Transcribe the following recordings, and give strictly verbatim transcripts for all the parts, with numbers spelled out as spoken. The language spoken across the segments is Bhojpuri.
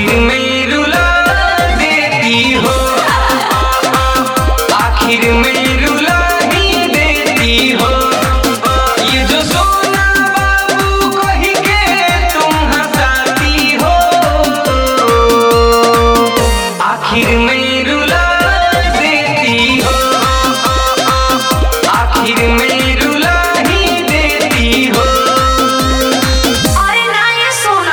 आखिर में रुला देती हो, आखिर में रुला ही देती हो। ये जो सोना बाबू कही के तुम हंसाती हो, आखिर में रुला देती हो, आखिर में रुला ही देती हो। अरे ना ये सोना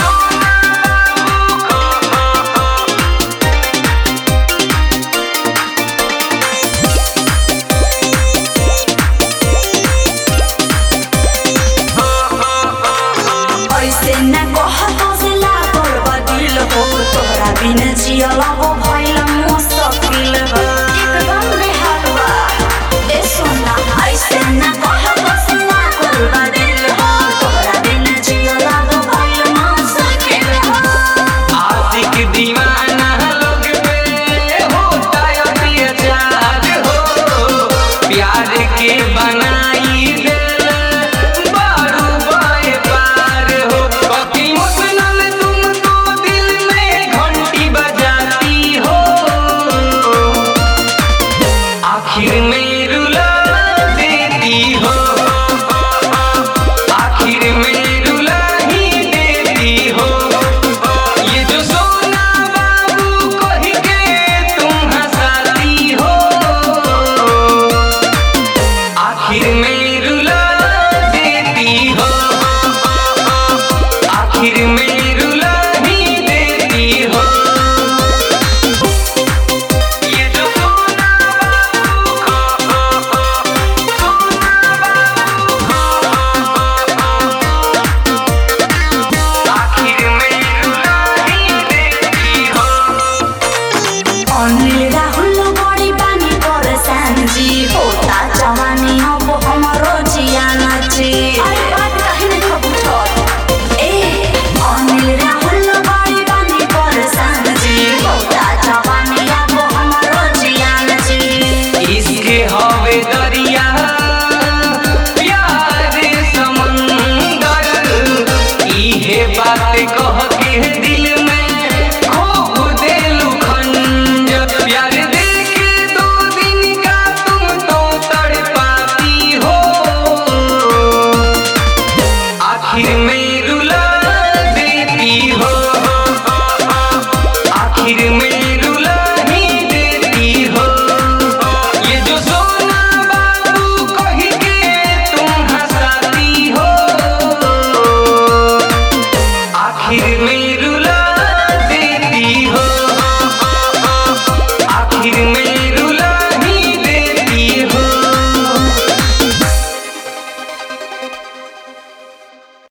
ऐसे न कहतो से लागल बा दिल हो, तोहरा बिन जियल हो भइल मुश्किल बा, एकदम बेहाल बा। ए सोना ऐसे न कहतो से लागल बा दिल हो, तोहरा बिन जियल हो भइल मुश्किल बा। आशिक दीवाना लोग पे होता अत्याचार हो, प्यार के बनाई दिल बारू बाए पार हो। बाकी इमोशनल तुम तो दिल में घंटी बजाती हो, आखिर में रुला देती हो, आखिर में रुला ही देती हो। ये जो सोना बाबू कही के तुम हंसाती हो, आखिर में रुला देती हो, आखिर में रुला ही देती हो। ये जो सोना आखिर में रुला ही देती हो। अनिल राहुल बड़ी बानी परेशान जी, होता जवानी अब हमरो जियाना जी। अरे बात काहे नहीं खबुठत ए अनिल राहुल बड़ी बानी परेशान जी, होता जवानी अब हमरो जियाना जी। इसके हवे दरिया प्यार समंदर, इहे बात कह के दिल में खोप देलू खंजर। प्यार देके दो दिन का तुम तो तड़पाती हो, आखिर में रुला देती हो, आखिर में रुला ही देती हो। ये जो सोना बाबू कही के तुम हंसाती हो, आखिर में